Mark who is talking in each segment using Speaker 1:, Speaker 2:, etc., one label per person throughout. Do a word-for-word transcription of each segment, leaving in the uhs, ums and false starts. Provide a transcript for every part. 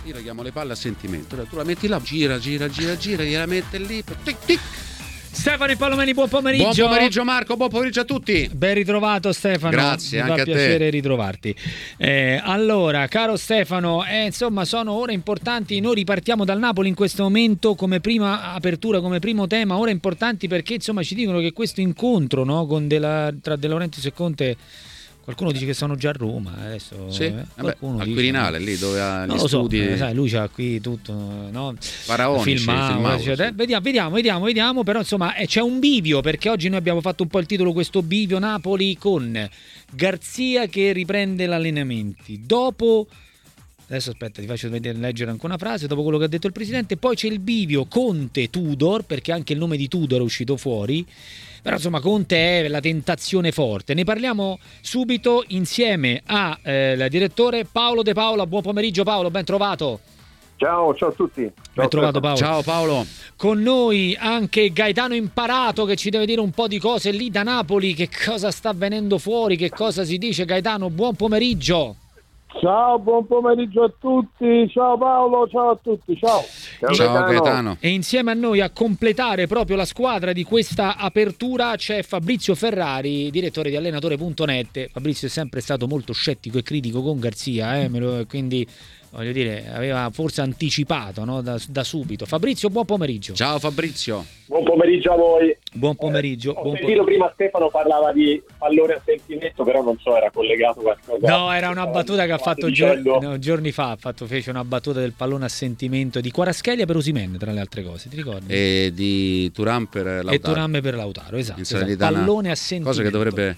Speaker 1: io la chiamo le palle a sentimento. Tu la metti là, gira, gira, gira, gira, gliela mette lì, tic, tic.
Speaker 2: Stefano Palomeni, buon pomeriggio.
Speaker 1: Buon pomeriggio Marco, buon pomeriggio a tutti.
Speaker 2: Ben ritrovato Stefano.
Speaker 1: Grazie,
Speaker 2: mi
Speaker 1: anche
Speaker 2: fa
Speaker 1: a te.
Speaker 2: piacere ritrovarti. Eh, allora, caro Stefano, eh, insomma sono ore importanti. Noi ripartiamo dal Napoli in questo momento come prima apertura, come primo tema. Ore importanti perché insomma ci dicono che questo incontro, no, con della, tra De Laurentiis e Conte, qualcuno dice che sono già a Roma adesso.
Speaker 1: Sì,
Speaker 2: eh,
Speaker 1: vabbè, al Quirinale, lì dove ha
Speaker 2: non
Speaker 1: gli
Speaker 2: lo so,
Speaker 1: studi.
Speaker 2: eh, sai, lui c'ha qui tutto, no?
Speaker 1: Faraonici,
Speaker 2: filmato,
Speaker 1: filmato,
Speaker 2: cioè,
Speaker 1: sì.
Speaker 2: eh, vediamo, vediamo, vediamo, vediamo, però insomma eh, c'è un bivio, perché oggi noi abbiamo fatto un po' il titolo questo bivio Napoli con Garzia che riprende l'allenamenti. Dopo adesso aspetta, ti faccio vedere, leggere anche una frase dopo quello che ha detto il presidente. Poi c'è il bivio Conte Tudor, perché anche il nome di Tudor è uscito fuori. Però insomma Conte è la tentazione forte. Ne parliamo subito insieme al eh, direttore Paolo De Paola. Buon pomeriggio Paolo, ben trovato.
Speaker 3: Ciao, ciao a tutti. Ciao,
Speaker 2: ben trovato Paolo.
Speaker 1: Ciao Paolo.
Speaker 2: Con noi anche Gaetano Imparato che ci deve dire un po' di cose lì da Napoli, che cosa sta venendo fuori, che cosa si dice. Gaetano, buon pomeriggio.
Speaker 3: Ciao, buon pomeriggio a tutti. Ciao Paolo, ciao a tutti. Ciao.
Speaker 1: Ciao, ciao Gaetano.
Speaker 2: E insieme a noi a completare proprio la squadra di questa apertura c'è Fabrizio Ferrari, direttore di allenatore punto net. Fabrizio è sempre stato molto scettico e critico con Garzia, eh, me lo, quindi voglio dire, aveva forse anticipato, no, da, da subito. Fabrizio, buon pomeriggio.
Speaker 1: Ciao Fabrizio.
Speaker 3: Buon pomeriggio a voi.
Speaker 2: Buon pomeriggio.
Speaker 3: Eh, ho
Speaker 2: buon
Speaker 3: sentito
Speaker 2: po-
Speaker 3: prima Stefano parlava di pallone a sentimento, però non so, era collegato qualcosa.
Speaker 2: No, era una battuta che ha fatto
Speaker 3: dicendo...
Speaker 2: giorni, no, giorni fa, ha fatto, fece una battuta del pallone a sentimento di Kvaratskhelia per Osimhen, tra le altre cose, ti ricordi?
Speaker 1: E di Thuram per Lautaro.
Speaker 2: E Thuram per Lautaro, esatto.
Speaker 1: In
Speaker 2: esatto.
Speaker 1: Salernitana,
Speaker 2: Pallone a sentimento.
Speaker 1: cosa che dovrebbe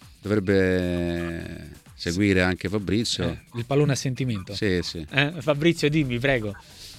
Speaker 1: dovrebbe seguire anche Fabrizio.
Speaker 2: Eh, il pallone a sentimento.
Speaker 1: Sì, sì.
Speaker 2: Eh? Fabrizio, dimmi, prego.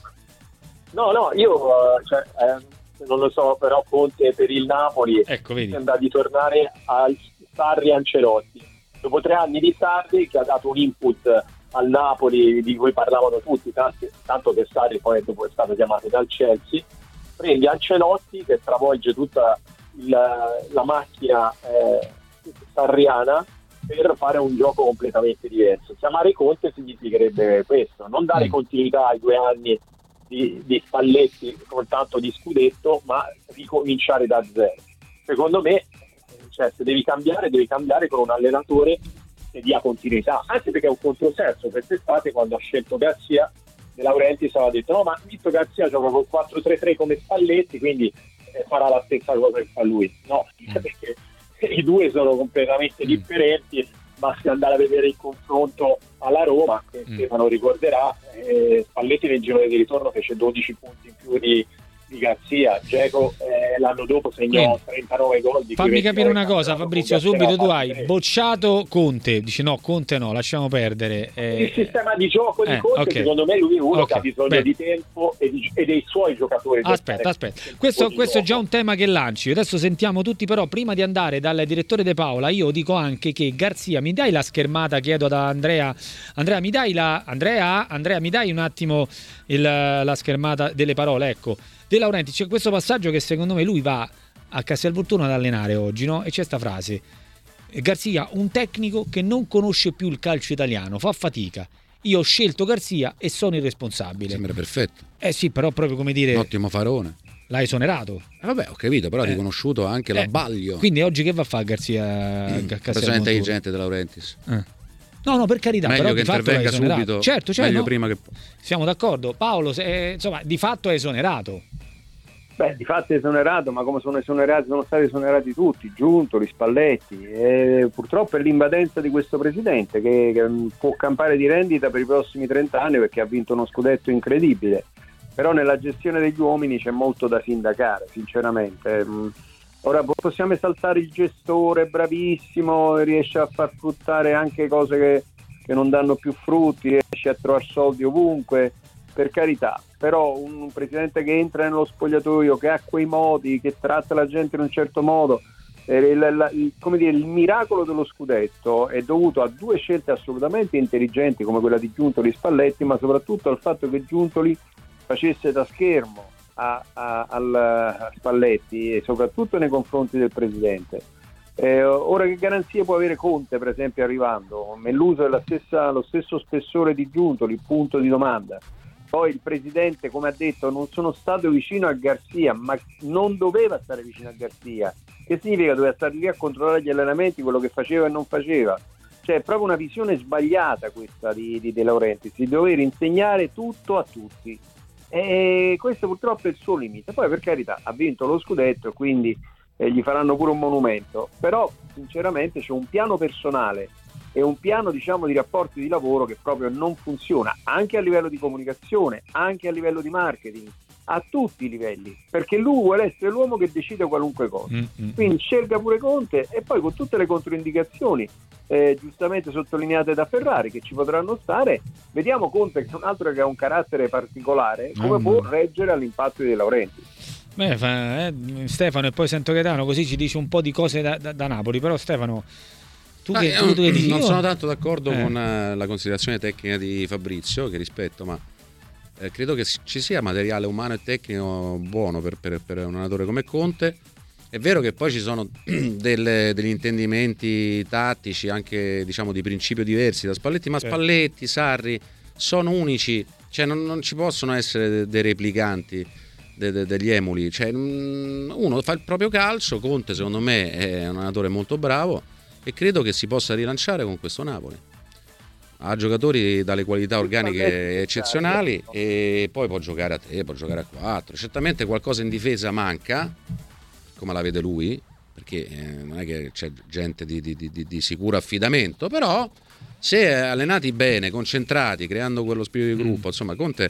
Speaker 3: No, no, io uh, cioè, eh, non lo so, però Conte per il Napoli
Speaker 2: ecco, vedi.
Speaker 3: sembra di tornare al Sarri Ancelotti. Dopo tre anni di Sarri che ha dato un input al Napoli di cui parlavano tutti, tanto, tanto che Sarri poi dopo è stato chiamato dal Chelsea, prendi Ancelotti che travolge tutta il, la macchina eh, sarriana per fare un gioco completamente diverso. Chiamare Conte significherebbe questo, non dare
Speaker 2: mm.
Speaker 3: continuità ai due anni di, di Spalletti con tanto di scudetto, ma ricominciare da zero. Secondo me, cioè, se devi cambiare, devi cambiare con un allenatore che dia continuità, anche perché è un controsenso. Quest'estate, quando ha scelto Garzia, De Laurentiis aveva detto no, ma visto Garzia gioca col quattro tre tre come Spalletti, quindi eh, farà la stessa cosa che fa lui. No, mm. perché i due sono completamente mm. differenti. Basta andare a vedere il confronto alla Roma, che mm. Stefano ricorderà, eh, Spalletti nel girone di ritorno fece dodici punti in più di, di Garzia. Dzeko eh, l'anno dopo segnò
Speaker 2: Quindi,
Speaker 3: trentanove gol. Di
Speaker 2: fammi capire una cosa,
Speaker 3: campionato,
Speaker 2: Fabrizio, subito tu hai bocciato Conte, dici no, Conte no, lasciamo perdere.
Speaker 3: Eh, il sistema di gioco di
Speaker 2: eh,
Speaker 3: Conte,
Speaker 2: okay.
Speaker 3: secondo me lui è uno
Speaker 2: okay.
Speaker 3: che ha bisogno
Speaker 2: Beh.
Speaker 3: di tempo e, di, e dei suoi giocatori.
Speaker 2: Aspetta, aspetta, questo, questo è già un tema che lanci. Adesso sentiamo tutti, però prima di andare dal direttore De Paola io dico anche che Garzia, mi dai la schermata, chiedo ad Andrea, Andrea mi dai la Andrea, Andrea mi dai un attimo il, la schermata delle parole, ecco. De Laurentiis, c'è questo passaggio che secondo me lui va a Castelvolturno ad allenare oggi, no? E c'è sta frase: Garzia, un tecnico che non conosce più il calcio italiano, fa fatica. Io ho scelto Garzia e sono il responsabile.
Speaker 1: Sembra perfetto.
Speaker 2: Eh sì, però proprio come dire,
Speaker 1: un ottimo farone.
Speaker 2: l'ha esonerato.
Speaker 1: Eh vabbè, ho capito, però ha
Speaker 2: eh.
Speaker 1: riconosciuto anche
Speaker 2: eh.
Speaker 1: l'abbaglio.
Speaker 2: Quindi oggi che va a fare Garzia?
Speaker 1: Mm, persona intelligente De Laurentiis.
Speaker 2: Eh. No, no, per carità,
Speaker 1: meglio
Speaker 2: però
Speaker 1: che
Speaker 2: di fatto
Speaker 1: intervenga
Speaker 2: è esonerato.
Speaker 1: subito,
Speaker 2: Certo, certo,
Speaker 1: meglio
Speaker 2: no?
Speaker 1: prima che
Speaker 2: siamo d'accordo. Paolo, se, eh, insomma, di fatto è esonerato.
Speaker 4: Beh, di fatto è esonerato, ma come sono esonerati, sono stati esonerati tutti, Giuntoli, Spalletti, e purtroppo è l'invadenza di questo presidente che, che può campare di rendita per i prossimi trenta anni perché ha vinto uno scudetto incredibile, però nella gestione degli uomini c'è molto da sindacare, sinceramente. Ora possiamo esaltare il gestore, bravissimo, riesce a far fruttare anche cose che, che non danno più frutti, riesce a trovare soldi ovunque, per carità, però un presidente che entra nello spogliatoio, che ha quei modi, che tratta la gente in un certo modo, eh, il, la, il, come dire, il miracolo dello scudetto è dovuto a due scelte assolutamente intelligenti come quella di Giuntoli e Spalletti, ma soprattutto al fatto che Giuntoli facesse da schermo a, a, al, a Spalletti e soprattutto nei confronti del presidente. Eh, ora che garanzie può avere Conte, per esempio, arrivando? Melluso è la stessa, lo stesso spessore di Giuntoli, punto di domanda. Poi il presidente, come ha detto, non sono stato vicino a Garzia, ma non doveva stare vicino a Garzia. Che significa? Doveva stare lì a controllare gli allenamenti, quello che faceva e non faceva. Cioè è proprio una visione sbagliata questa di, di De Laurentiis, di dover insegnare tutto a tutti. E questo purtroppo è il suo limite. Poi, per carità, ha vinto lo scudetto, quindi eh, gli faranno pure un monumento. Però sinceramente c'è un piano personale e un piano, diciamo, di rapporti di lavoro che proprio non funziona, anche a livello di comunicazione, anche a livello di marketing, a tutti i livelli, perché lui vuole essere l'uomo che decide qualunque cosa. Mm-hmm. Quindi scelga pure Conte, e poi con tutte le controindicazioni eh, giustamente sottolineate da Ferrari che ci potranno stare, vediamo Conte, che è un altro che ha un carattere particolare, come mm. può reggere all'impatto di De Laurentiis.
Speaker 2: Beh, fa, eh, Stefano, e poi sento Gaetano, così ci dice un po' di cose da, da, da Napoli. Però Stefano, tu
Speaker 1: ah,
Speaker 2: che, tu, tu che dici?
Speaker 1: Non
Speaker 2: io...
Speaker 1: sono tanto d'accordo
Speaker 2: eh.
Speaker 1: con uh, la considerazione tecnica di Fabrizio, che rispetto, ma eh, credo che ci sia materiale umano e tecnico buono per, per, per un allenatore come Conte. È vero che poi ci sono delle, degli intendimenti tattici, anche diciamo di principio diversi da Spalletti, ma Spalletti, Sarri sono unici, cioè non, non ci possono essere dei replicanti de, de, degli emuli, cioè, uno fa il proprio calcio. Conte secondo me è un allenatore molto bravo e credo che si possa rilanciare con questo Napoli. Ha giocatori dalle qualità organiche eccezionali e poi può giocare a tre, può giocare a quattro. Certamente qualcosa in difesa manca, come la vede lui, perché eh, non è che c'è gente di, di, di, di sicuro affidamento, però se allenati bene, concentrati, creando quello spirito di gruppo, mm. insomma Conte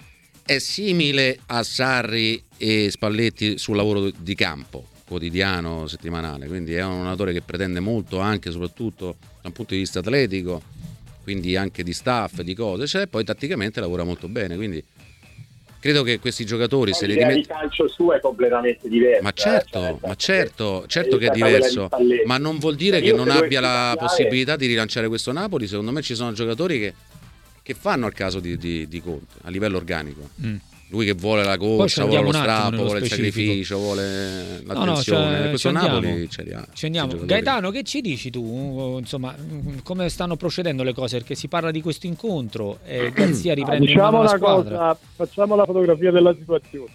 Speaker 1: è simile a Sarri e Spalletti sul lavoro di campo quotidiano, settimanale, quindi è un allenatore che pretende molto anche soprattutto da un punto di vista atletico, quindi anche di staff, di cose, cioè poi tatticamente lavora molto bene, quindi credo che questi giocatori
Speaker 3: no,
Speaker 1: se
Speaker 3: l'idea
Speaker 1: li
Speaker 3: di calcio sua è completamente diversa.
Speaker 1: Ma certo,
Speaker 3: eh, cioè,
Speaker 1: ma certo, certo che è diverso, ma non vuol dire che non abbia la cambiare. possibilità di rilanciare questo Napoli. Secondo me ci sono giocatori che, che fanno al caso di, di, di Conte a livello organico. Mm. Lui che vuole la corsa, vuole lo strappo, vuole il sacrificio, vuole l'attenzione.
Speaker 2: No, no,
Speaker 1: questo Napoli ce li ha.
Speaker 2: Ci andiamo. Gaetano, che ci dici tu? Insomma, come stanno procedendo le cose? Perché si parla di questo incontro e Garzia riprende
Speaker 5: diciamo
Speaker 2: in mano la
Speaker 5: una
Speaker 2: squadra.
Speaker 5: Cosa, facciamo la fotografia della situazione.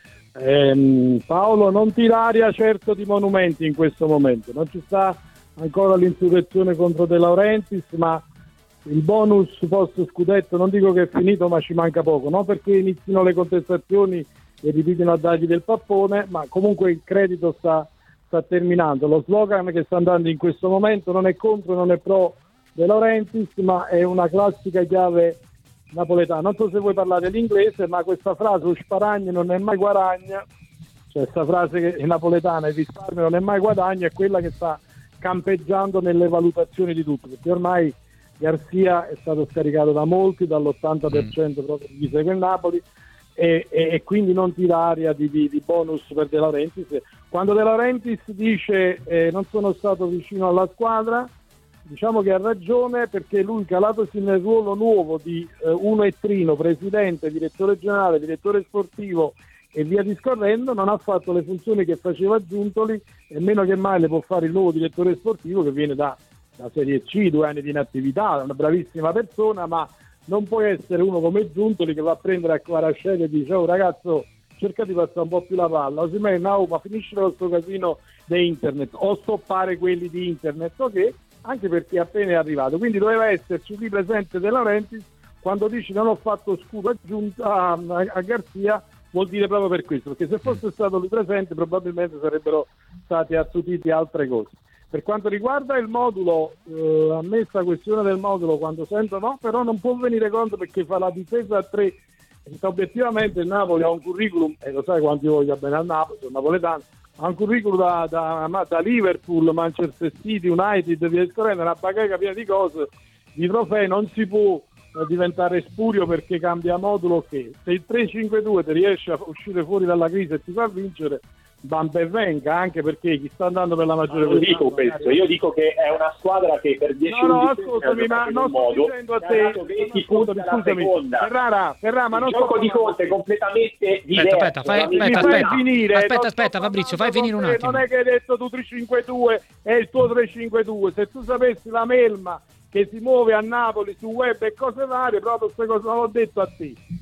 Speaker 5: Ehm, Paolo, non tiraria certo di monumenti in questo momento. Non ci sta ancora l'insurrezione contro De Laurentiis, ma il bonus post scudetto non dico che è finito, ma ci manca poco, non perché inizino le contestazioni e ripitono a dargli del pappone, ma comunque il credito sta, sta terminando. Lo slogan che sta andando in questo momento non è contro, non è pro De Laurentiis, ma è una classica chiave napoletana. Non so se voi parlate l'inglese, ma questa frase, lo sparagno non è mai guadagna, cioè questa frase che è napoletana, il risparmio non è mai guadagno, è quella che sta campeggiando nelle valutazioni di tutti, perché ormai Garzia è stato scaricato da molti, dall'ottanta per cento proprio di chi segue il Napoli, e, e, e quindi non tira aria di, di, di bonus per De Laurentiis. Quando De Laurentiis dice eh, non sono stato vicino alla squadra, diciamo che ha ragione, perché lui, calatosi nel ruolo nuovo di eh, uno e trino, presidente, direttore generale, direttore sportivo e via discorrendo, non ha fatto le funzioni che faceva Giuntoli, e meno che mai le può fare il nuovo direttore sportivo che viene da la Serie C, due anni di inattività, una bravissima persona, ma non può essere uno come Giuntoli che va a prendere a Kvaratskhelia e dice: oh ragazzo, cerca di passare un po' più la palla, o si mette, no, ma finisci con questo casino di internet, o stoppare quelli di internet, ok, anche perché appena è arrivato. Quindi doveva esserci qui presente De Laurentiis. Quando dici non ho fatto scudo aggiunta a, a, a Garzia, vuol dire proprio per questo, perché se fosse stato lui presente probabilmente sarebbero state attutite altre cose. Per quanto riguarda il modulo, eh, a me sta questione del modulo, quando sento no, però non può venire conto, perché fa la difesa a tre. Obiettivamente il Napoli ha un curriculum, e lo sai quanto io voglio bene al Napoli, sono napoletano, ha un curriculum da, da, da Liverpool, Manchester City, United, via discorrendo, una bacheca piena di cose, di trofei. Non si può eh, diventare spurio perché cambia modulo, che se il tre cinque due ti riesce a uscire fuori dalla crisi e ti fa vincere, ben ben venga, anche perché chi sta andando per la maggiore
Speaker 3: non dico questo, io dico che è una squadra che per dieci
Speaker 5: no no ascoltami, ma non sto dicendo a te,
Speaker 3: scusami,
Speaker 5: Ferrara, Ferrara, ma non
Speaker 3: il gioco di Conte è completamente diverso.
Speaker 2: Aspetta, fai, aspetta,
Speaker 5: fai
Speaker 2: aspetta,
Speaker 5: finire,
Speaker 2: aspetta, aspetta Fabrizio, fai finire un attimo.
Speaker 5: Non è che hai detto tu tre cinque due è il tuo tre cinque due, se tu sapessi la melma che si muove a Napoli su web e cose varie, proprio queste cose l'ho detto a te.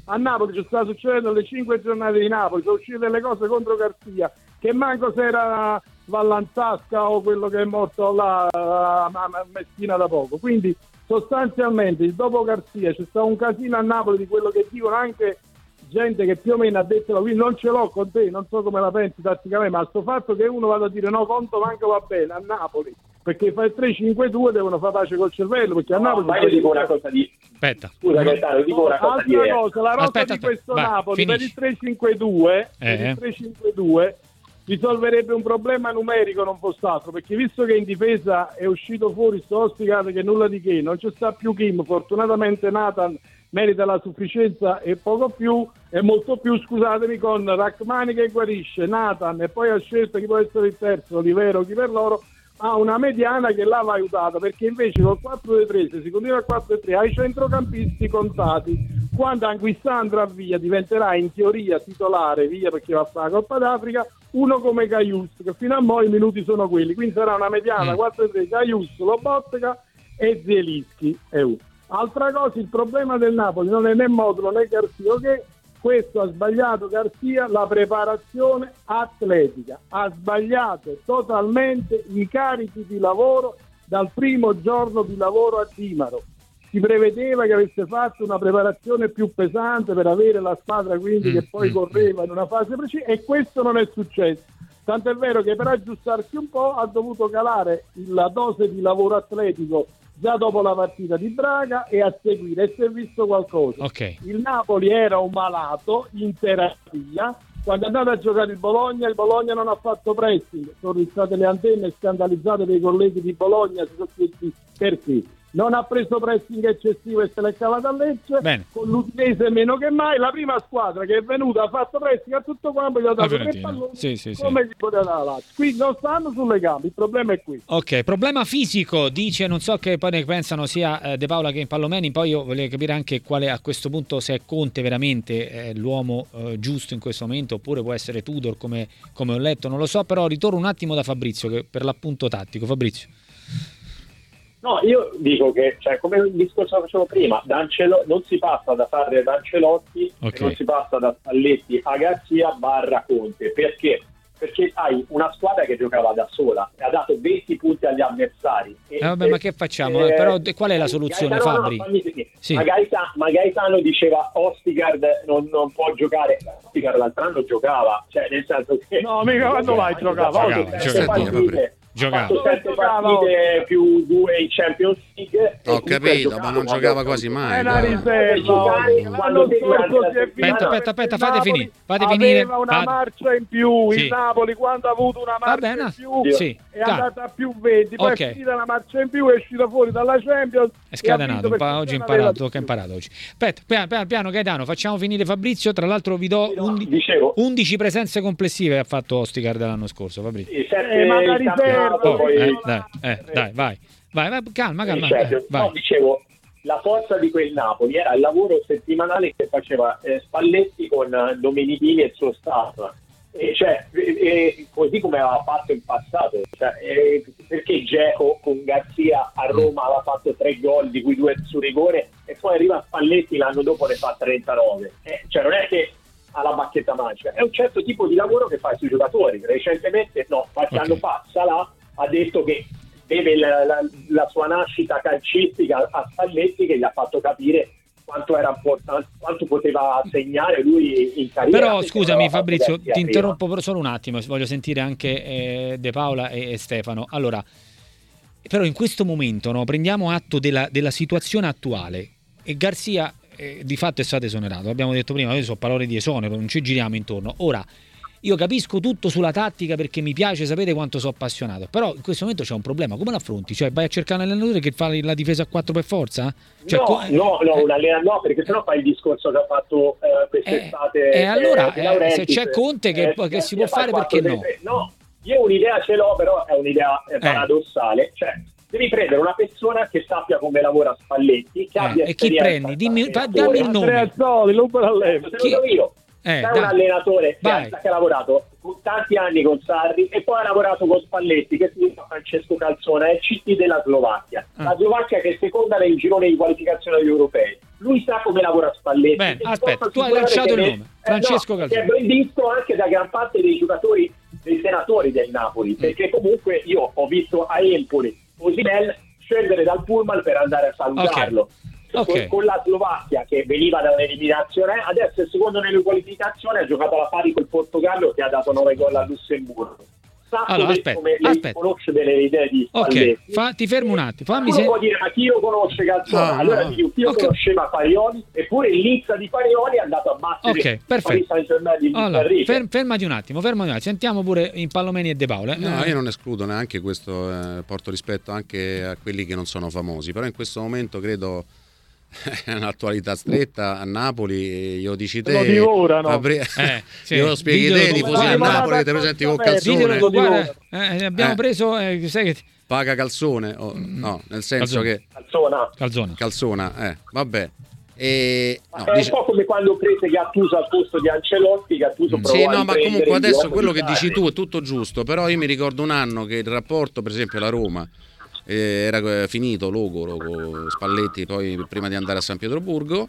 Speaker 5: A Napoli ci sta succedendo le cinque giornate di Napoli, sono uscite delle cose contro Garzia, che manco se era Vallanzasca o quello che è morto là a Messina da poco. Quindi sostanzialmente dopo Garzia c'è stato un casino a Napoli di quello che dicono anche gente che più o meno ha detto, quindi non ce l'ho con te, non so come la pensi tatticamente, ma sto fatto che uno vada a dire no, Conto manco va bene a Napoli, perché fa il tre cinque due devono fare pace col cervello, perché a
Speaker 3: no,
Speaker 5: Napoli...
Speaker 3: ma io dico una cosa di...
Speaker 2: Aspetta.
Speaker 3: Scusa Gaetano, dico una cosa
Speaker 5: Altra
Speaker 3: di...
Speaker 5: cosa, la rosa
Speaker 2: aspetta,
Speaker 5: di questo
Speaker 2: aspetta,
Speaker 5: Napoli
Speaker 2: vai,
Speaker 5: per il tre cinque due,
Speaker 2: eh.
Speaker 5: per il tre cinque due risolverebbe un problema numerico, non fosse altro, perché visto che in difesa è uscito fuori sto Ostigato che nulla di che, non c'è sta più Kim, fortunatamente Nathan merita la sufficienza e poco più, e molto più, scusatemi, con Rachmani che guarisce, Nathan, e poi ha scelto chi può essere il terzo, Olivero, chi per loro, ha una mediana che l'ha aiutata, perché invece col quattro tre, se si continua al quattro tre, hai centrocampisti contati, quando Anguissa andrà via diventerà in teoria titolare, via perché va a fare la Coppa d'Africa, uno come Caius, che fino a mo' i minuti sono quelli, quindi sarà una mediana mm. quattro tre, Caius, Lobotka e Zielinski e uno. Altra cosa, il problema del Napoli non è né Modulo né Garzia, che questo ha sbagliato Garzia la preparazione atletica, ha sbagliato totalmente i carichi di lavoro dal primo giorno di lavoro a Dimaro. Si prevedeva che avesse fatto una preparazione più pesante per avere la squadra quindi che poi correva in una fase precisa, e questo non è successo. Tanto è vero che per aggiustarsi un po' ha dovuto calare la dose di lavoro atletico già dopo la partita di Braga e a seguire, e si è visto qualcosa.
Speaker 2: Okay.
Speaker 5: Il Napoli era un malato in terapia, quando è andato a giocare il Bologna, il Bologna non ha fatto pressing, sono state le antenne scandalizzate dei colleghi di Bologna, si sono chiesti perché. Non ha preso pressing eccessivo e se l'è cavata a Lecce. Bene. Con l'Udinese meno che mai, la prima squadra che è venuta ha fatto pressing a tutto quanto, gli ha dato tre palloni, sì, sì, come sì. Gli poteva dare la Lazio. Quindi non stanno sulle gambe, il problema è qui.
Speaker 2: Ok, problema fisico, dice, non so che poi ne pensano sia eh, De Paola che in Pallomeni, poi io volevo capire anche quale a questo punto, se è Conte veramente eh, l'uomo eh, giusto in questo momento, oppure può essere Tudor come, come ho letto, non lo so, però ritorno un attimo da Fabrizio, che per l'appunto tattico. Fabrizio.
Speaker 3: No, io dico che, cioè, come il discorso che facevo prima, da Ancelo- non si passa da Sarri ad Ancelotti, okay. Non si passa da Spalletti a Garzia barra Conte. Perché? Perché hai una squadra che giocava da sola e ha dato venti punti agli avversari. E,
Speaker 2: eh vabbè, e, ma che facciamo? Eh, però qual è la soluzione,
Speaker 3: Gaetano,
Speaker 2: Fabri?
Speaker 3: No, no, sì. ma, Gaetano, ma Gaetano diceva Ostigard non, non può giocare. Ostigard l'altro anno giocava, cioè nel senso che...
Speaker 5: No, mica quando mai giocava?
Speaker 2: Giocava, giocava.
Speaker 3: Giocava. Ha fatto sette partite più due in Champions League.
Speaker 1: Ho capito, ma non giocava quasi mai.
Speaker 5: È una riserva. L'anno scorso si è
Speaker 2: aspetta, aspetta, aspetta, fate finire. Fate
Speaker 5: aveva
Speaker 2: finire.
Speaker 5: una
Speaker 2: Fate...
Speaker 5: marcia in più.
Speaker 2: Sì.
Speaker 5: Il Napoli, quando ha avuto una marcia
Speaker 2: Vabbè, no.
Speaker 5: in più,
Speaker 2: sì.
Speaker 5: è andata a più venti. Poi okay. È finita la marcia in più, è uscito fuori dalla Champions.
Speaker 2: È scatenato. Pa- oggi imparato, che ha imparato oggi. Aspetta, piano, piano, piano, Gaetano, facciamo finire Fabrizio. Tra l'altro, vi do undici presenze complessive ha fatto Ostigard l'anno scorso. Fabrizio.
Speaker 5: Eh, ma la riserva.
Speaker 2: Dai, eh, dai, vai. vai, vai, calma, calma.
Speaker 3: Certo.
Speaker 2: Vai.
Speaker 3: No, dicevo, la forza di quel Napoli era il lavoro settimanale che faceva eh, Spalletti con uh, Domenichini e il suo staff. E cioè, e, e, così come aveva fatto in passato, cioè, e, perché Dzeko con Garzia a Roma aveva fatto tre gol, di cui due su rigore, e poi arriva Spalletti l'anno dopo ne fa trentanove. Eh, cioè, non è che ha la bacchetta magica, è un certo tipo di lavoro che fa sui giocatori. Recentemente, no, qualche okay. anno fa, Salah ha detto che deve la, la, la sua nascita calcistica a Spalletti, che gli ha fatto capire quanto era importante, quanto poteva segnare lui in carriera.
Speaker 2: Però scusami Fabrizio, ti interrompo per solo un attimo, voglio sentire anche eh, De Paola e, e Stefano. Allora, però in questo momento, no, prendiamo atto della, della situazione attuale, e Garzia eh, di fatto è stato esonerato, abbiamo detto prima, queste sono parole di esonero, non ci giriamo intorno. Ora, io capisco tutto sulla tattica perché mi piace, sapete quanto sono appassionato, però in questo momento c'è un problema, come l'affronti? Cioè vai a cercare un allenatore che fa la difesa a quattro per forza? Cioè,
Speaker 3: no,
Speaker 2: co-
Speaker 3: no, no,
Speaker 2: eh,
Speaker 3: un allenatore no, perché sennò fai il discorso che ha fatto eh, quest'estate.
Speaker 2: E eh, allora,
Speaker 3: eh,
Speaker 2: eh, se c'è Conte che,
Speaker 3: eh,
Speaker 2: che si può fare, perché no?
Speaker 3: No, io un'idea ce l'ho, però è un'idea eh, paradossale, cioè devi prendere una persona che sappia come lavora Spalletti, che
Speaker 2: eh,
Speaker 3: abbia
Speaker 2: e chi prendi? Dimmi, fa, dammi il nome.
Speaker 5: Azzoli, non me
Speaker 3: chi... io.
Speaker 2: Eh,
Speaker 3: C'è un allenatore che ha, che ha lavorato tanti anni con Sarri e poi ha lavorato con Spalletti, che si chiama Francesco Calzona, è il C T della Slovacchia. Ah. La Slovacchia che è seconda nel girone di qualificazione agli europei. lui sa come lavora Spalletti.
Speaker 2: Beh, aspetta, tu hai lanciato il nome, Francesco Calzona.
Speaker 3: Che è ben visto anche da gran parte dei giocatori, dei senatori del Napoli, mm. perché comunque io ho visto a Empoli Osimhen scendere dal pullman per andare a salutarlo.
Speaker 2: Okay. Okay.
Speaker 3: Con, con la Slovacchia che veniva da un'eliminazione, adesso è secondo nelle qualificazioni, ha giocato alla pari col Portogallo che ha dato nove gol a Lussemburgo.
Speaker 2: Allora, aspetta,
Speaker 3: come
Speaker 2: aspetta.
Speaker 3: conosce delle idee di Spalletti.
Speaker 2: Ok, Fa, ti fermo un attimo. Fammi
Speaker 3: se... può dire, ma chi lo conosce Calzona? Ah, allora dico, chi lo okay. conosceva Parioli, eppure il Lizza di Parioli è andato a battere
Speaker 2: ok, perfetto.
Speaker 3: Di
Speaker 2: allora, fer- fermati un attimo, fermati un attimo. Sentiamo pure in Pallomeni e De Paola.
Speaker 1: No, io non escludo neanche questo, eh, porto rispetto anche a quelli che non sono famosi, però in questo momento credo è un'attualità stretta a Napoli, io dici te,
Speaker 5: lo divorano.
Speaker 1: Fabri-
Speaker 2: eh, sì.
Speaker 1: io lo spieghi te, i tifosi a Napoli, ti presenti con Calzone.
Speaker 2: Guarda, eh, abbiamo eh. preso, eh, sai che
Speaker 1: paga Calzone, oh, no, nel senso
Speaker 2: Calzone.
Speaker 1: che
Speaker 3: Calzona,
Speaker 2: Calzona,
Speaker 1: Calzona, eh, vabbè. E, no,
Speaker 3: è
Speaker 1: dice...
Speaker 3: un po' come quando prese Gattuso al posto di Ancelotti. Gattuso provò
Speaker 1: sì, no,
Speaker 3: a
Speaker 1: ma comunque adesso quello che
Speaker 3: tardi.
Speaker 1: dici tu è tutto giusto, però io mi ricordo un anno che il rapporto, per esempio, la Roma eh, era finito Logoro con Spalletti, poi prima di andare a San Pietroburgo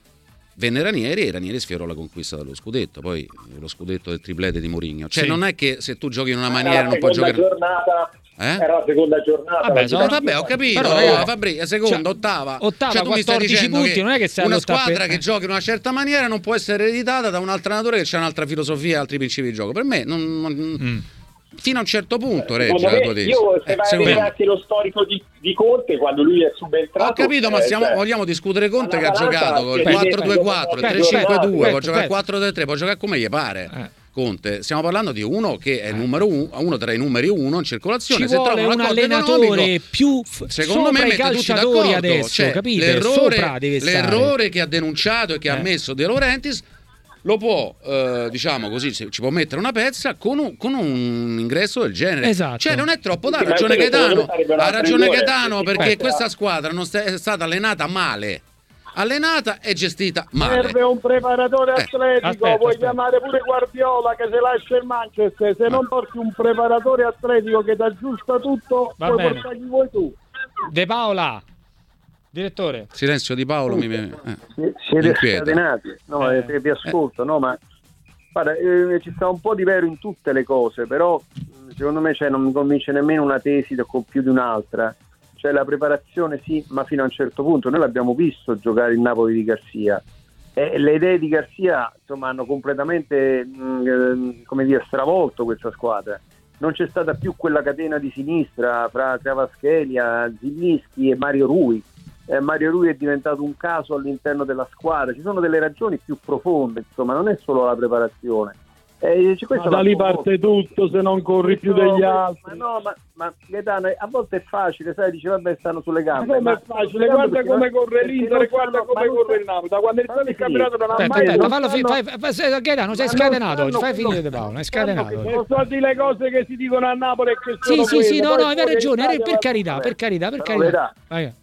Speaker 1: venne Ranieri e Ranieri sfiorò la conquista dello scudetto, poi lo scudetto del triplete di Mourinho. Cioè sì. Non è che se tu giochi in una maniera non puoi giocare
Speaker 3: giornata. Eh? Era la seconda giornata.
Speaker 1: Vabbè, so, vabbè ho capito. Però, ragazzi, Fabri, seconda, cioè, ottava.
Speaker 2: Ottava,
Speaker 1: cioè, tu mi stai dicendo
Speaker 2: punti,
Speaker 1: che
Speaker 2: non è che sei
Speaker 1: una squadra
Speaker 2: per...
Speaker 1: che gioca in una certa maniera non può essere ereditata da un altro allenatore che ha un'altra filosofia e altri principi di gioco. Per me non, non, mm. fino a un certo punto regge la tua tesi.
Speaker 3: Io se eh, vai a vedere anche lo storico di, di Conte quando lui è subentrato.
Speaker 1: Ho capito, ma stiamo, cioè, vogliamo discutere Conte che ha giocato con il quattro due quattro, il tre cinque due, può giocare quattro tre tre, può giocare come gli pare. Eh. Conte, stiamo parlando di uno che è il numero uno, uno tra i numeri uno in circolazione.
Speaker 2: Ci se vuole un allenatore più f-
Speaker 1: secondo me mette tutti d'accordo
Speaker 2: adesso,
Speaker 1: cioè,
Speaker 2: capite?
Speaker 1: L'errore, l'errore che ha denunciato e che eh. ha messo De Laurentiis lo può, eh, diciamo così, ci può mettere una pezza con un, con un ingresso del genere.
Speaker 2: Esatto.
Speaker 1: Cioè non è troppo, da ragione Gaetano, ha ragione Gaetano perché questa squadra non è stata allenata male. Allenata e gestita male.
Speaker 5: Serve un preparatore atletico, eh, aspetta, puoi aspetta. chiamare pure Guardiola che se lascia il Manchester, se ah. non porti un preparatore atletico che ti aggiusta tutto, Va puoi bene. portargli vuoi tu.
Speaker 2: De Paola, direttore.
Speaker 1: Silenzio di Paolo mi, eh,
Speaker 4: siete scatenati, no, eh. eh, vi ascolto, eh. no, ma guarda, eh, ci sta un po' di vero in tutte le cose, però secondo me cioè, non mi convince nemmeno una tesi con più di un'altra. Cioè la preparazione sì, ma fino a un certo punto. Noi l'abbiamo visto giocare il Napoli di Garcia e le idee di Garcia insomma hanno completamente mh, come dire stravolto questa squadra. Non c'è stata più quella catena di sinistra fra Travaschelia, Zilinski e Mario Rui. Eh, Mario Rui è diventato un caso all'interno della squadra. Ci sono delle ragioni più profonde, insomma, non è solo la preparazione. Eh, ma
Speaker 5: da lì parte tutto, se non corri più degli altri.
Speaker 4: Ma no, ma, ma Gaetano, a volte è facile, sai, dice vabbè stanno sulle gambe.
Speaker 5: Ma come è facile, guarda come corre l'Inter, guarda come corre il Napoli. Da quando è stato il campionato non ha mai...
Speaker 2: Aspetta, fallo, fai, fai, Gaetano, sei scatenato, fai finire De Paolo, è scatenato.
Speaker 5: Non so di le cose che si dicono a Napoli e che sono
Speaker 2: Sì, sì, sì, no, no, hai ragione, per carità, per carità, per carità.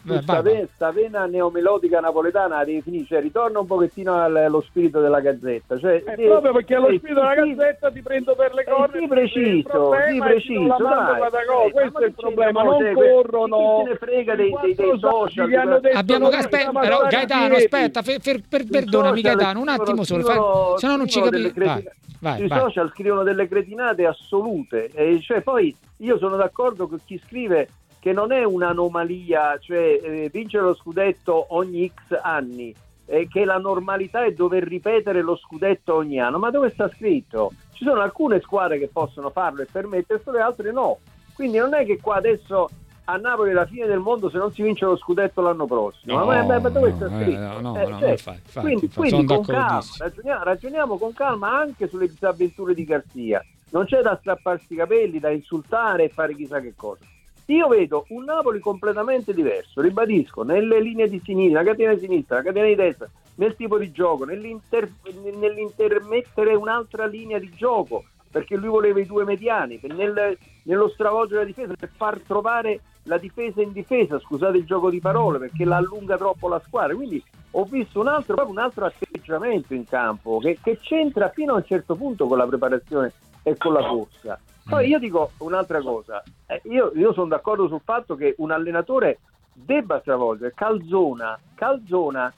Speaker 4: Questa vena neomelodica napoletana devi finire, cioè ritorna un pochettino allo spirito della Gazzetta. Cioè,
Speaker 5: proprio perché allo spirito della Gazzetta ti prendo per le corna,
Speaker 4: eh, sì, preciso, sì, preciso, dai,
Speaker 5: eh, questo è il problema, non se, corrono,
Speaker 4: chi se ne frega dei, dei, dei social,
Speaker 5: che hanno detto
Speaker 2: abbiamo aspetta, però Gaetano, aspetta, fer, fer, per, perdonami Gaetano, un attimo solo, scrivono, se no non ci capisco. Vai, vai,
Speaker 4: sui
Speaker 2: vai.
Speaker 4: social scrivono delle cretinate assolute, e cioè poi io sono d'accordo con chi scrive che non è un'anomalia, cioè eh, vincere lo scudetto ogni X anni, eh, che la normalità è dover ripetere lo scudetto ogni anno, ma dove sta scritto? Ci sono alcune squadre che possono farlo e permetterselo, le altre no. Quindi non è che qua adesso a Napoli è la fine del mondo se non si vince lo scudetto l'anno prossimo.
Speaker 2: No,
Speaker 4: ma, ma, ma dove sta
Speaker 2: no,
Speaker 4: scritto?
Speaker 2: No, no,
Speaker 4: eh,
Speaker 2: no,
Speaker 4: cioè,
Speaker 2: infatti, infatti,
Speaker 4: quindi
Speaker 2: infatti,
Speaker 4: quindi con calma, ragioniamo, ragioniamo con calma anche sulle disavventure di Garcia. Non c'è da strapparsi i capelli, da insultare e fare chissà che cosa. Io vedo un Napoli completamente diverso, ribadisco, nelle linee di sinistra, la catena di sinistra, la catena di destra, nel tipo di gioco, nell'inter, nell'intermettere un'altra linea di gioco, perché lui voleva i due mediani, nel, nello stravolgere la difesa, per far trovare la difesa in difesa, scusate il gioco di parole, perché la allunga troppo la squadra. Quindi ho visto un altro, proprio un altro atteggiamento in campo che, che c'entra fino a un certo punto con la preparazione e con la corsa. Poi io dico un'altra cosa, eh, io, io sono d'accordo sul fatto che un allenatore debba stravolgere. Calzona, Calzona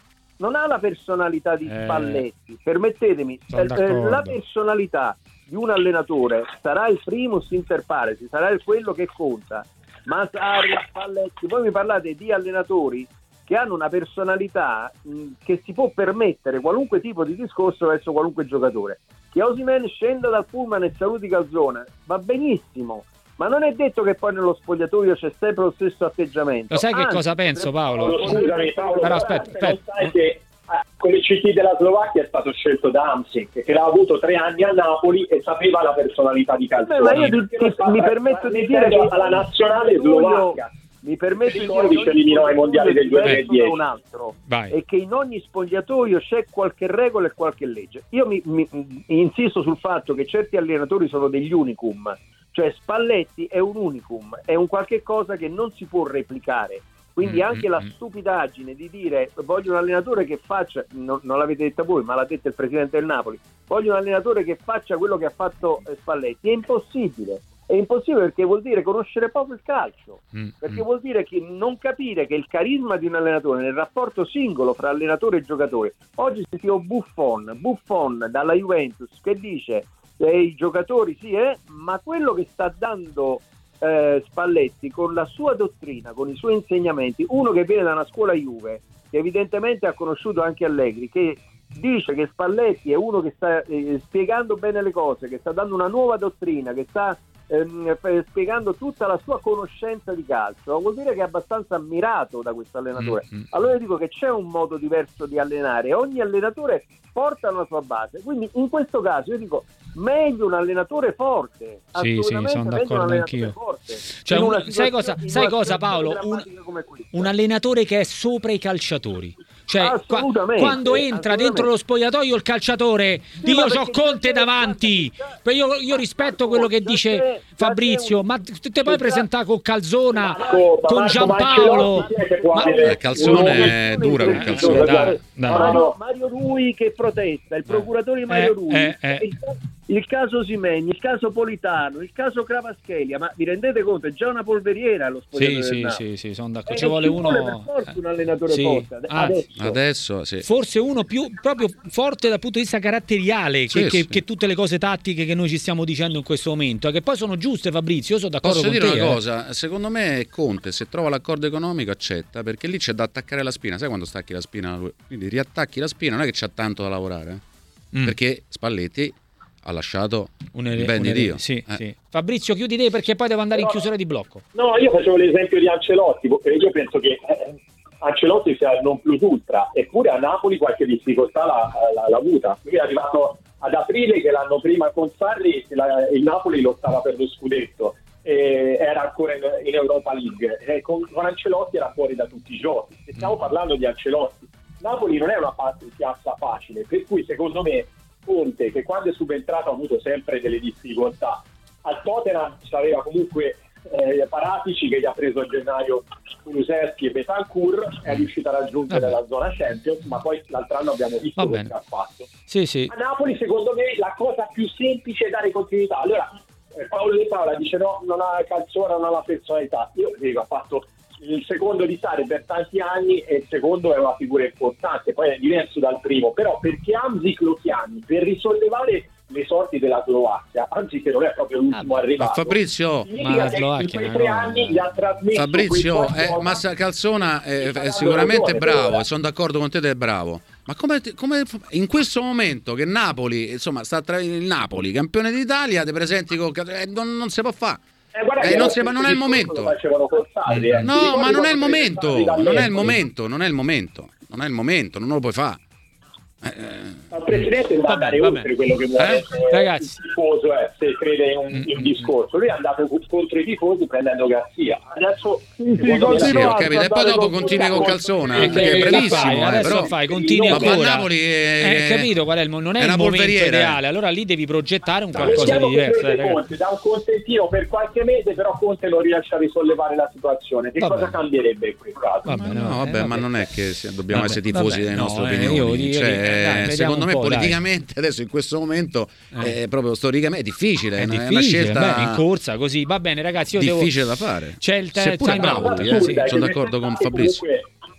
Speaker 4: non ha la personalità di
Speaker 2: Eh,
Speaker 4: Spalletti, permettetemi,
Speaker 2: sono
Speaker 4: eh,
Speaker 2: d'accordo.
Speaker 4: la personalità di un allenatore sarà il primus inter pares, sarà il quello che conta, ma Sarri, Spalletti, voi mi parlate di allenatori che hanno una personalità mh, che si può permettere qualunque tipo di discorso verso qualunque giocatore. Che Osimhen scenda dal pullman e saluti Calzona, va benissimo, ma non è detto che poi nello spogliatoio c'è sempre lo stesso atteggiamento.
Speaker 2: Lo sai che
Speaker 4: Anzi,
Speaker 2: cosa penso, Paolo?
Speaker 3: Paolo, scusami Paolo,
Speaker 2: Però
Speaker 3: però
Speaker 2: aspetta,
Speaker 3: se non
Speaker 2: aspetta.
Speaker 3: sai che ah, come C T della Slovacchia è stato scelto da Hamsik, che l'ha avuto tre anni a Napoli e sapeva la personalità di Calzona.
Speaker 4: Beh, ma io ti- ti- mi permetto di dire che
Speaker 3: alla nazionale slovacca
Speaker 4: mi permetto di
Speaker 3: Ricordi
Speaker 4: dire
Speaker 3: ci eliminò ai mondiali del duemiladieci.
Speaker 4: da un altro
Speaker 2: Vai.
Speaker 4: è che in ogni spogliatoio c'è qualche regola e qualche legge. Io mi, mi- insisto sul fatto che certi allenatori sono degli unicum, cioè Spalletti è un unicum, è un qualche cosa che non si può replicare. Quindi
Speaker 2: Mm,
Speaker 4: anche
Speaker 2: mm,
Speaker 4: la
Speaker 2: mm.
Speaker 4: stupidaggine di dire voglio un allenatore che faccia, non, non l'avete detta voi, ma l'ha detto il presidente del Napoli, voglio un allenatore che faccia quello che ha fatto eh, Spalletti, è impossibile. È impossibile perché vuol dire conoscere proprio il calcio,
Speaker 2: Mm,
Speaker 4: perché
Speaker 2: mm.
Speaker 4: vuol dire che non capire che il carisma di un allenatore nel rapporto singolo fra allenatore e giocatore. Oggi sentivo Buffon, Buffon dalla Juventus che dice eh, i giocatori sì, eh, ma quello che sta dando eh, Spalletti con la sua dottrina, con i suoi insegnamenti, uno che viene da una scuola Juve, che evidentemente ha conosciuto anche Allegri, che dice che Spalletti è uno che sta eh, spiegando bene le cose, che sta dando una nuova dottrina, che sta ehm, eh, spiegando tutta la sua conoscenza di calcio, vuol dire che è abbastanza ammirato da questo allenatore.
Speaker 2: Mm, mm.
Speaker 4: Allora io dico che c'è un modo diverso di allenare, ogni allenatore porta una sua base, quindi in questo caso io dico meglio un allenatore forte,
Speaker 2: Sì, sì,
Speaker 4: assolutamente
Speaker 2: sono
Speaker 4: meglio
Speaker 2: d'accordo
Speaker 4: un allenatore
Speaker 2: anch'io.
Speaker 4: forte.
Speaker 2: Cioè,
Speaker 4: In
Speaker 2: un-
Speaker 4: una
Speaker 2: sai
Speaker 4: situazione-
Speaker 2: cosa-
Speaker 4: in
Speaker 2: sai
Speaker 4: una
Speaker 2: cosa,
Speaker 4: situazione
Speaker 2: Paolo? Un-
Speaker 4: drammatica come questa.
Speaker 2: Un allenatore che è sopra i calciatori. Cioè, qua-
Speaker 4: Assolutamente,
Speaker 2: quando entra
Speaker 4: assolutamente.
Speaker 2: dentro lo spogliatoio il calciatore,
Speaker 4: Sì,
Speaker 2: io
Speaker 4: ma
Speaker 2: c'ho
Speaker 4: perché
Speaker 2: Conte
Speaker 4: già c'è-
Speaker 2: davanti.
Speaker 4: già-
Speaker 2: Poi Io, io rispetto quello che
Speaker 4: già
Speaker 2: dice
Speaker 4: c'è- già
Speaker 2: Fabrizio,
Speaker 4: c'è un-
Speaker 2: ma te te puoi
Speaker 4: già-
Speaker 2: presentare con Calzona,
Speaker 3: Marco, ma
Speaker 2: con
Speaker 3: Marco
Speaker 2: Giampaolo.
Speaker 3: Ancelotti, chi è che può
Speaker 2: Ma-
Speaker 3: avere
Speaker 1: Eh, Calzone
Speaker 3: un-
Speaker 1: è dura con
Speaker 2: Eh,
Speaker 1: Calzone.
Speaker 2: dai, dai.
Speaker 4: Mario, Mario Rui che protesta, il procuratore Mario
Speaker 2: Eh,
Speaker 4: Rui,
Speaker 2: eh, eh.
Speaker 4: Il, il caso Osimhen, il caso Politano, il caso Cravaschelia, ma vi rendete conto? È già una polveriera lo spogliatoio
Speaker 2: Sì,
Speaker 4: del
Speaker 2: sì,
Speaker 4: Napoli.
Speaker 2: sì, sì, sono d'accordo.
Speaker 4: Eh,
Speaker 2: Ci vuole
Speaker 4: ci vuole per
Speaker 2: uno.
Speaker 4: forza un allenatore
Speaker 2: Sì.
Speaker 4: forte. Ade-
Speaker 2: Anzi,
Speaker 4: Adesso,
Speaker 1: Adesso sì.
Speaker 2: Forse uno più proprio forte dal punto di vista caratteriale
Speaker 1: Sì,
Speaker 2: che, che-
Speaker 1: sì.
Speaker 2: che tutte le cose tattiche che noi ci stiamo dicendo in questo momento, che poi sono giuste, Fabrizio. Io sono d'accordo
Speaker 1: Posso
Speaker 2: con
Speaker 1: dire
Speaker 2: te.
Speaker 1: una
Speaker 2: eh.
Speaker 1: cosa? Secondo me Conte, se trova l'accordo economico, accetta, perché lì c'è da attaccare la spina. Sai quando stacchi la spina? Quindi riattacchi la spina, non è che c'ha tanto da lavorare. eh.
Speaker 2: Mm.
Speaker 1: Perché Spalletti ha lasciato
Speaker 2: Un
Speaker 1: il
Speaker 2: ere-
Speaker 1: ben
Speaker 2: un
Speaker 1: di
Speaker 2: ere-
Speaker 1: Dio.
Speaker 2: sì,
Speaker 1: Eh.
Speaker 2: sì. Fabrizio, chiudi te perché poi devo andare in
Speaker 3: No.
Speaker 2: chiusura di blocco.
Speaker 3: No, io facevo l'esempio di Ancelotti, perché io penso che eh, Ancelotti sia il non plus ultra, eppure a Napoli qualche difficoltà l'ha, l'ha, l'ha avuta. Lui è arrivato ad aprile, che l'anno prima con Sarri la- il Napoli lottava per lo scudetto, e era ancora in, in Europa League, e con, con Ancelotti era fuori da tutti i giochi. E stiamo parlando di Ancelotti. Napoli non è una pa- piazza facile, per cui secondo me Conte, che quando è subentrato ha avuto sempre delle difficoltà, al Tottenham aveva comunque eh, Paratici che gli ha preso a gennaio Kulusevski e Betancourt, è riuscito a raggiungere
Speaker 2: Vabbè.
Speaker 3: la zona Champions, ma poi l'altro anno abbiamo visto
Speaker 2: Va
Speaker 3: quello
Speaker 2: bene.
Speaker 3: che ha fatto.
Speaker 2: Sì, sì.
Speaker 3: A Napoli secondo me la cosa più semplice è dare continuità. Allora eh, Paolo De Paola dice no, non ha Calzona, non ha la personalità. Io dico, ha fatto il secondo di Sarri per tanti anni e il secondo è una figura importante, poi è diverso dal primo, però perché Hamsik lo chiami per risollevare le sorti della Slovacchia, anzi che non è proprio l'ultimo
Speaker 2: Ah,
Speaker 3: arrivato.
Speaker 1: Ma Fabrizio,
Speaker 3: significa
Speaker 2: ma la
Speaker 3: che
Speaker 2: Slovacchia
Speaker 3: in quei
Speaker 2: è
Speaker 3: tre
Speaker 2: una roba-
Speaker 3: anni gli ha trasmesso
Speaker 1: Fabrizio,
Speaker 3: quei
Speaker 1: eh,
Speaker 3: qualcosa-
Speaker 1: Massa Calzona è,
Speaker 3: Sì,
Speaker 1: è
Speaker 3: sta
Speaker 1: sicuramente
Speaker 3: dando ragione,
Speaker 1: bravo
Speaker 3: però,
Speaker 1: e sono d'accordo con te ed è bravo. Ma come, come in questo momento che Napoli, insomma, sta tra il Napoli, campione d'Italia, ti presenti con eh, non, non si può fare.
Speaker 3: Eh, guarda
Speaker 1: Eh,
Speaker 3: che
Speaker 1: non
Speaker 3: lo
Speaker 1: si- ma non è il
Speaker 3: stesso
Speaker 1: momento.
Speaker 3: discorso lo facevano con Sarri, eh. Ti
Speaker 1: No,
Speaker 3: ricordi
Speaker 1: ma non è il
Speaker 3: quando
Speaker 1: momento,
Speaker 3: Sarri da
Speaker 1: non è il
Speaker 3: Napoli?
Speaker 1: momento, non è il momento, non è il momento, non lo puoi fare. Eh,
Speaker 3: Ma il presidente deve
Speaker 2: Vabbè,
Speaker 3: andare
Speaker 2: vabbè.
Speaker 3: oltre quello che vuole
Speaker 2: Eh?
Speaker 3: eh,
Speaker 2: Ragazzi.
Speaker 3: il tifoso, eh, se crede in un,
Speaker 2: Mm,
Speaker 3: in un
Speaker 2: mm,
Speaker 3: discorso. Lui è andato contro i tifosi prendendo Garzia. Adesso
Speaker 5: Sì, sì,
Speaker 3: secondo me,
Speaker 1: sì,
Speaker 5: continua
Speaker 1: ho
Speaker 5: a
Speaker 1: capito. E poi
Speaker 5: andare
Speaker 1: dopo
Speaker 5: con-
Speaker 1: continui con Calzona,
Speaker 2: Eh,
Speaker 1: che
Speaker 2: che-
Speaker 1: è
Speaker 2: che
Speaker 1: bravissimo,
Speaker 2: fai?
Speaker 1: eh,
Speaker 2: Adesso
Speaker 1: però
Speaker 2: fai, continui
Speaker 1: ma poi
Speaker 2: ancora.
Speaker 1: a Napoli è,
Speaker 2: Eh, capito qual è il mo- non è,
Speaker 1: è
Speaker 2: il
Speaker 1: una
Speaker 2: momento
Speaker 1: polveriera.
Speaker 2: ideale, allora lì devi progettare un
Speaker 3: No,
Speaker 2: qualcosa
Speaker 3: vediamo
Speaker 2: di
Speaker 3: che
Speaker 2: diverso.
Speaker 3: prende
Speaker 2: eh, ragazzi.
Speaker 3: Conte, da un Costantino per qualche mese, però Conte non riesce a risollevare la situazione. Che
Speaker 2: Va
Speaker 3: cosa
Speaker 2: bene.
Speaker 3: cambierebbe in quel caso?
Speaker 2: Va
Speaker 1: Ma
Speaker 2: bene,
Speaker 1: no,
Speaker 2: vabbè,
Speaker 1: vabbè, ma
Speaker 2: vabbè.
Speaker 1: non è che sia- dobbiamo
Speaker 2: Vabbè,
Speaker 1: essere tifosi
Speaker 2: vabbè,
Speaker 1: delle
Speaker 2: no,
Speaker 1: nostre
Speaker 2: eh,
Speaker 1: opinioni.
Speaker 2: io- io-
Speaker 1: Cioè,
Speaker 2: dai, vediamo
Speaker 1: secondo
Speaker 2: un
Speaker 1: me
Speaker 2: po', dai.
Speaker 1: politicamente adesso in questo momento
Speaker 2: Eh.
Speaker 1: è proprio storicamente è difficile,
Speaker 2: È
Speaker 1: è una- è una
Speaker 2: difficile,
Speaker 1: scelta
Speaker 2: beh, in corsa così. Va bene, ragazzi, io devo
Speaker 1: difficile da fare.
Speaker 2: C'è il te-
Speaker 1: Seppure
Speaker 2: time
Speaker 1: bravo
Speaker 2: out,
Speaker 1: lui,
Speaker 2: eh,
Speaker 1: eh,
Speaker 2: sì,
Speaker 1: sono
Speaker 3: Perché
Speaker 1: d'accordo con
Speaker 3: quest'estate
Speaker 1: Fabrizio.
Speaker 3: comunque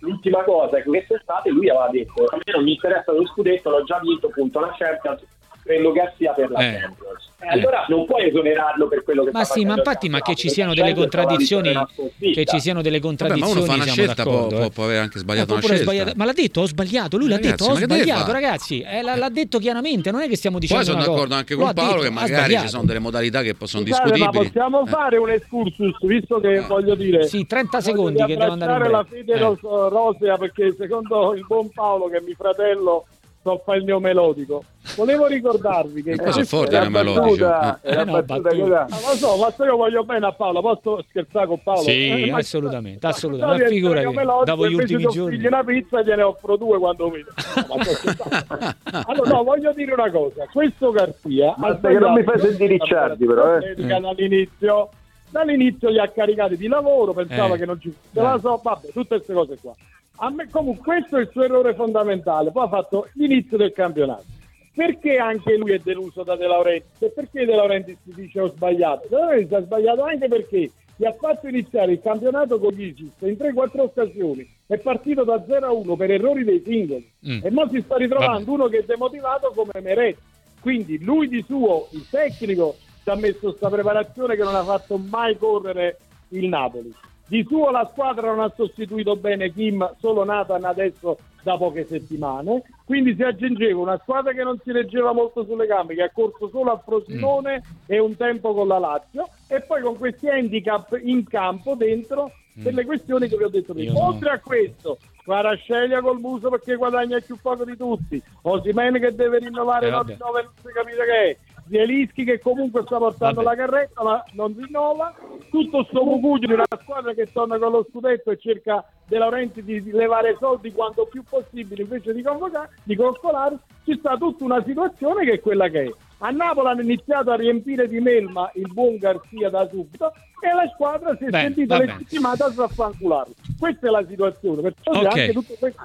Speaker 3: l'ultima cosa è che quest'estate lui aveva detto: a me non mi interessa lo scudetto, l'ho già vinto, punto, la Champions, prendo Garzia per la
Speaker 2: Eh.
Speaker 3: Champions. E allora non puoi esonerarlo per quello che
Speaker 2: Ma
Speaker 3: sta
Speaker 2: sì, ma
Speaker 3: facendo il
Speaker 2: infatti, ma che
Speaker 3: campionato,
Speaker 2: ci siano
Speaker 3: perché
Speaker 2: delle
Speaker 3: la Champions
Speaker 2: contraddizioni,
Speaker 3: è una sconfitta.
Speaker 2: che ci siano delle
Speaker 1: Vabbè, ma
Speaker 2: contraddizioni,
Speaker 1: uno fa una
Speaker 2: siamo
Speaker 1: scelta, può,
Speaker 2: d'accordo.
Speaker 1: può,
Speaker 2: eh.
Speaker 1: può aver anche
Speaker 2: Eh,
Speaker 1: sbagliato
Speaker 2: può
Speaker 1: una
Speaker 2: pure
Speaker 1: scelta.
Speaker 2: sbagliato. Ma l'ha detto, ho sbagliato, lui l'ha
Speaker 1: Ragazzi,
Speaker 2: detto, ho
Speaker 1: ma che deve
Speaker 2: sbagliato,
Speaker 1: fare?
Speaker 2: ragazzi, eh, l'ha, l'ha detto chiaramente, non è che stiamo dicendo
Speaker 1: Poi sono
Speaker 2: una cosa.
Speaker 1: d'accordo anche
Speaker 2: Lo
Speaker 1: con
Speaker 2: ha
Speaker 1: Paolo
Speaker 2: detto,
Speaker 1: che
Speaker 2: ha
Speaker 1: magari
Speaker 2: sbagliato.
Speaker 1: ci sono delle modalità che possono
Speaker 5: Scusate, ma
Speaker 1: discutibili.
Speaker 5: possiamo
Speaker 1: Eh.
Speaker 5: fare un excursus, visto che voglio dire,
Speaker 2: Sì, trenta
Speaker 5: voglio
Speaker 2: secondi che devo andare in
Speaker 5: abbracciare la
Speaker 2: break.
Speaker 5: fede
Speaker 2: Eh.
Speaker 5: ros- rosea, perché secondo il buon Paolo, che è mio fratello, so fa il neomelodico. Volevo ricordarvi che
Speaker 1: E poi sono
Speaker 5: questa
Speaker 1: forti
Speaker 5: è
Speaker 1: i
Speaker 5: la
Speaker 1: neomelodici.
Speaker 5: battuta-
Speaker 1: Eh.
Speaker 5: è la
Speaker 2: Eh no,
Speaker 5: battuta che
Speaker 2: battuta.
Speaker 5: dà. Ma lo so, ma se io voglio bene a Paolo, posso scherzare con Paolo?
Speaker 2: Sì,
Speaker 5: Eh, ma-
Speaker 2: assolutamente,
Speaker 5: ma-
Speaker 2: assolutamente.
Speaker 5: ma-
Speaker 2: Ma figurati,
Speaker 5: neomelodico,
Speaker 2: dopo gli
Speaker 5: invece
Speaker 2: ultimi
Speaker 5: ti offrigli
Speaker 2: giorni.
Speaker 5: una pizza, gliene offro due quando vedo. Ma sto scherzando. Allora, no, voglio dire una cosa, questo Garzia ha
Speaker 4: Basta che non mi fai
Speaker 5: sbagliato
Speaker 4: sentire i Ricciardi, però, eh.
Speaker 5: atletica dall'inizio. Dall'inizio li ha caricati di lavoro, pensava
Speaker 2: Eh.
Speaker 5: che non ci fosse la so, vabbè, tutte queste cose qua. A me comunque questo è il suo errore fondamentale. Poi ha fatto l'inizio del campionato. Perché anche lui è deluso da De Laurentiis? E perché De Laurentiis si dice ho sbagliato? De Laurentiis ha sbagliato anche perché gli ha fatto iniziare il campionato con l'Isis in tre quattro occasioni, è partito da zero a uno per errori dei singoli,
Speaker 2: Mm.
Speaker 5: e ora si sta ritrovando
Speaker 2: Vabbè.
Speaker 5: uno che è demotivato come Meret. Quindi lui di suo, il tecnico, ci ha messo questa preparazione che non ha fatto mai correre il Napoli. Di suo la squadra non ha sostituito bene Kim, solo Nathan adesso da poche settimane, quindi si aggiungeva una squadra che non si reggeva molto sulle gambe, che ha corso solo a Frosinone mm. e un tempo con la Lazio, e poi con questi handicap in campo dentro mm. per le questioni che vi ho detto prima.
Speaker 2: Io
Speaker 5: Oltre
Speaker 2: no.
Speaker 5: a questo, Kvaratskhelia col muso perché guadagna più poco di tutti, Osimhen che deve rinnovare
Speaker 2: Eh,
Speaker 5: nove
Speaker 2: vabbè.
Speaker 5: nove, non si capite che è, Zielinski che comunque sta portando
Speaker 2: Vabbè.
Speaker 5: la carretta ma non rinnova, tutto sto mucugio di una squadra che torna con lo scudetto e cerca De Laurentiis di levare soldi quanto più possibile invece di convocare, di coccolare. Ci sta tutta una situazione che è quella che è. A Napoli hanno iniziato a riempire di melma il buon Garzia da subito e la squadra si è
Speaker 2: Beh,
Speaker 5: sentita
Speaker 2: va bene.
Speaker 5: legittimata a saffancularlo. Questa è la situazione, perciò c'è
Speaker 2: Ok.
Speaker 5: anche tutto questo.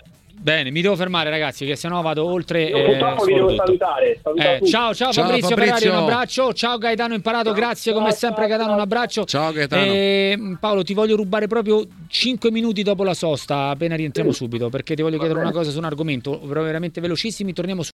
Speaker 2: Bene, mi devo fermare, ragazzi, che sennò vado oltre.
Speaker 3: Io
Speaker 2: e
Speaker 3: purtroppo vi
Speaker 2: scorro
Speaker 3: devo
Speaker 2: tutto.
Speaker 3: salutare. Saluta
Speaker 2: Eh,
Speaker 3: tutti.
Speaker 2: ciao, ciao,
Speaker 1: Ciao,
Speaker 2: Fabrizio,
Speaker 1: Fabrizio.
Speaker 2: Ferrari, un abbraccio. Ciao Gaetano Imparato, grazie come
Speaker 5: ciao,
Speaker 2: sempre
Speaker 5: ciao,
Speaker 2: Gaetano, un
Speaker 5: ciao.
Speaker 2: abbraccio.
Speaker 1: Ciao, Gaetano.
Speaker 2: E, Paolo, ti voglio rubare proprio cinque minuti dopo la sosta, appena rientriamo subito, perché ti voglio chiedere una cosa su un argomento veramente velocissimi, torniamo su